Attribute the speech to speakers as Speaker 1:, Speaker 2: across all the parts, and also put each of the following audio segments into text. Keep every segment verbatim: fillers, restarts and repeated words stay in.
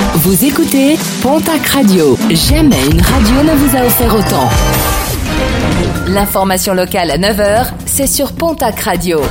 Speaker 1: Vous écoutez Pontac Radio. Jamais une radio ne vous a offert autant. L'information locale à neuf heures, c'est sur Pontac Radio.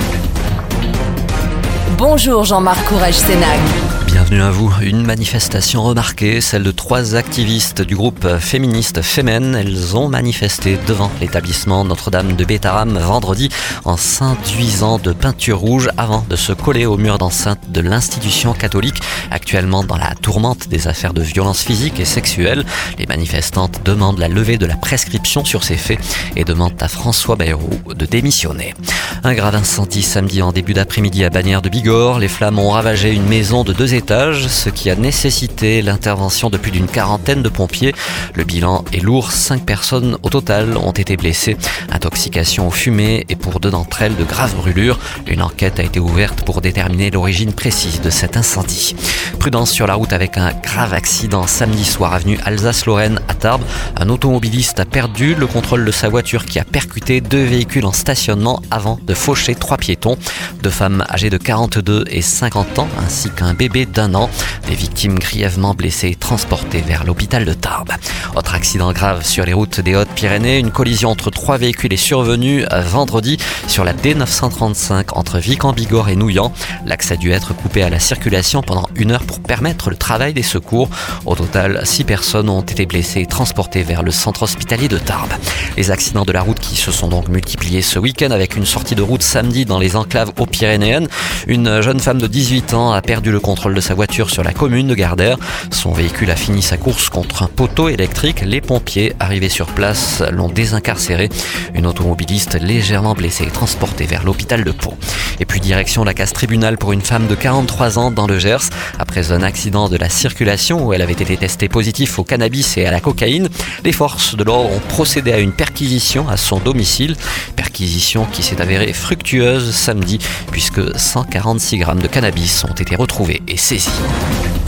Speaker 1: Bonjour Jean-Marc Courage-Sénac.
Speaker 2: Bienvenue à vous. Une manifestation remarquée, celle de trois activistes du groupe féministe Femen. Elles ont manifesté devant l'établissement Notre-Dame de Bétharram vendredi en s'induisant de peinture rouge avant de se coller au mur d'enceinte de l'institution catholique, actuellement dans la tourmente des affaires de violences physiques et sexuelles. Les manifestantes demandent la levée de la prescription sur ces faits et demandent à François Bayrou de démissionner. Un grave incendie samedi en début d'après-midi à Bagnères de Bigorre. Les flammes ont ravagé une maison de deux étages, ce qui a nécessité l'intervention de plus d'une quarantaine de pompiers. Le bilan est lourd, cinq personnes au total ont été blessées. Intoxication aux fumées et pour deux d'entre elles de graves brûlures. Une enquête a été ouverte pour déterminer l'origine précise de cet incendie. Prudence sur la route avec un grave accident samedi soir avenue Alsace-Lorraine à Tarbes. Un automobiliste a perdu le contrôle de sa voiture qui a percuté deux véhicules en stationnement avant de faucher trois piétons. Deux femmes âgées de quarante-deux et cinquante ans ainsi qu'un bébé d'un an. Des victimes grièvement blessées transportées vers l'hôpital de Tarbes. Autre accident grave sur les routes des Hautes-Pyrénées. Une collision entre trois véhicules est survenue vendredi sur la D neuf cent trente-cinq entre Vic-en-Bigorre et Nouillan. L'axe a dû être coupé à la circulation pendant une heure pour permettre le travail des secours. Au total, six personnes ont été blessées et transportées vers le centre hospitalier de Tarbes. Les accidents de la route qui se sont donc multipliés ce week-end avec une sortie de route samedi dans les enclaves haut-pyrénéennes. Une jeune femme de dix-huit ans a perdu le contrôle de sa voiture sur la commune de Gardères. Son véhicule a fini sa course contre un poteau électrique. Les pompiers arrivés sur place l'ont désincarcéré. Une automobiliste légèrement blessée est transportée vers l'hôpital de Pau. Et puis direction la casse tribunal pour une femme de quarante-trois ans dans le Gers. Après un accident de la circulation où elle avait été testée positive au cannabis et à la cocaïne, les forces de l'ordre ont procédé à une perquisition à son domicile. Perquisition qui s'est avérée fructueuse samedi puisque cent quarante-six grammes de cannabis ont été retrouvés et saisis.